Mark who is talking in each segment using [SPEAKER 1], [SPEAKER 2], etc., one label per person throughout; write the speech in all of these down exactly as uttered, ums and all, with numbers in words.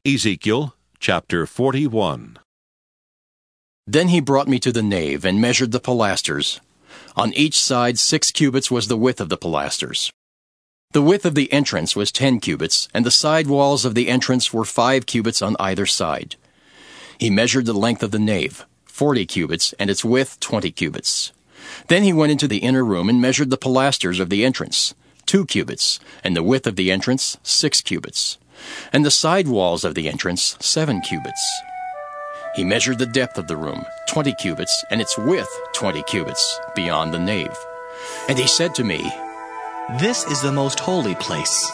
[SPEAKER 1] Ezekiel chapter forty-one.
[SPEAKER 2] Then he brought me to the nave, and measured the pilasters. On each side six cubits was the width of the pilasters. The width of the entrance was ten cubits, and the side walls of the entrance were five cubits on either side. He measured the length of the nave, forty cubits, and its width twenty cubits. Then he went into the inner room and measured the pilasters of the entrance, two cubits, and the width of the entrance six cubits, and the side walls of the entrance seven cubits. He measured the depth of the room, twenty cubits, and its width twenty cubits, beyond the nave. And he said to me,
[SPEAKER 3] "This is the most holy place."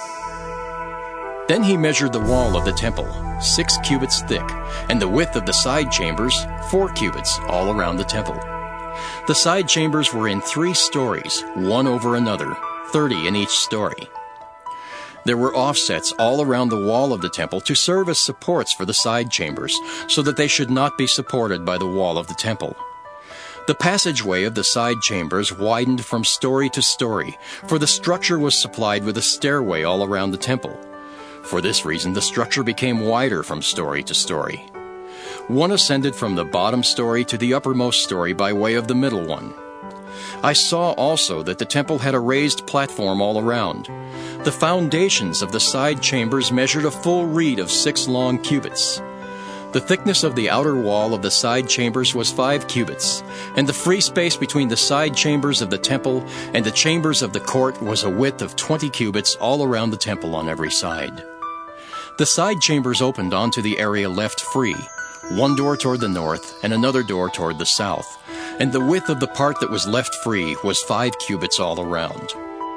[SPEAKER 2] Then he measured the wall of the temple, six cubits thick, and the width of the side chambers, four cubits, all around the temple. The side chambers were in three stories, one over another, thirty in each story. There were offsets all around the wall of the temple to serve as supports for the side chambers, so that they should not be supported by the wall of the temple. The passageway of the side chambers widened from story to story, for the structure was supplied with a stairway all around the temple. For this reason, the structure became wider from story to story. One ascended from the bottom story to the uppermost story by way of the middle one. I saw also that the temple had a raised platform all around. The foundations of the side chambers measured a full reed of six long cubits. The thickness of the outer wall of the side chambers was five cubits, and the free space between the side chambers of the temple and the chambers of the court was a width of twenty cubits all around the temple on every side. The side chambers opened onto the area left free, one door toward the north and another door toward the south, and the width of the part that was left free was five cubits all around.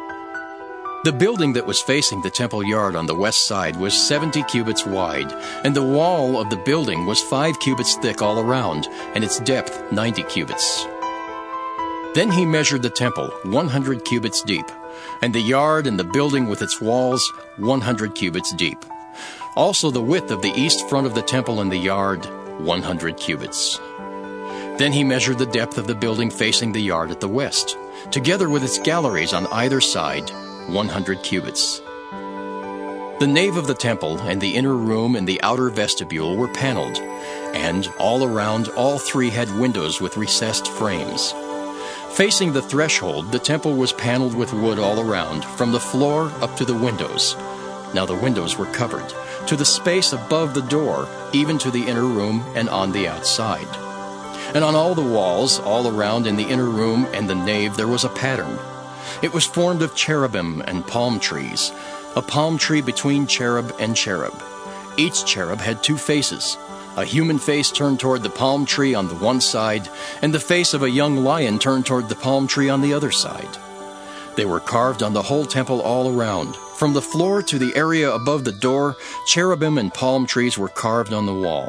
[SPEAKER 2] The building that was facing the temple yard on the west side was seventy cubits wide, and the wall of the building was five cubits thick all around, and its depth ninety cubits. Then he measured the temple one hundred cubits deep, and the yard and the building with its walls one hundred cubits deep. Also the width of the east front of the temple and the yard, one hundred cubits. Then he measured the depth of the building facing the yard at the west, together with its galleries on either side, one hundred cubits. The nave of the temple and the inner room and the outer vestibule were paneled, and all around all three had windows with recessed frames. Facing the threshold, the temple was paneled with wood all around, from the floor up to the windows. Now the windows were covered, to the space above the door, even to the inner room and on the outside. And on all the walls, all around in the inner room and the nave, there was a pattern. It was formed of cherubim and palm trees, a palm tree between cherub and cherub. Each cherub had two faces, a human face turned toward the palm tree on the one side, and the face of a young lion turned toward the palm tree on the other side. They were carved on the whole temple all around. From the floor to the area above the door, cherubim and palm trees were carved on the wall.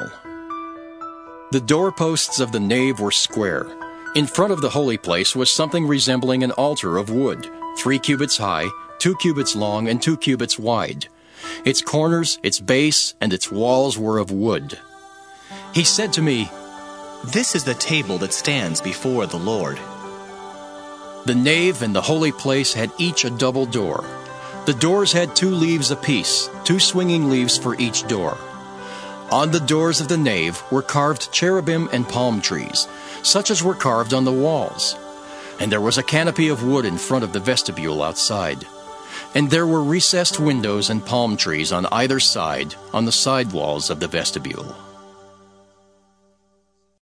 [SPEAKER 2] The doorposts of the nave were square. In front of the holy place was something resembling an altar of wood, three cubits high, two cubits long, and two cubits wide. Its corners, its base, and its walls were of wood. He said to me,
[SPEAKER 3] "This is the table that stands before the Lord."
[SPEAKER 2] The nave and the holy place had each a double door. The doors had two leaves apiece, two swinging leaves for each door. On the doors of the nave were carved cherubim and palm trees, such as were carved on the walls. And there was a canopy of wood in front of the vestibule outside. And there were recessed windows and palm trees on either side, on the side walls of the vestibule.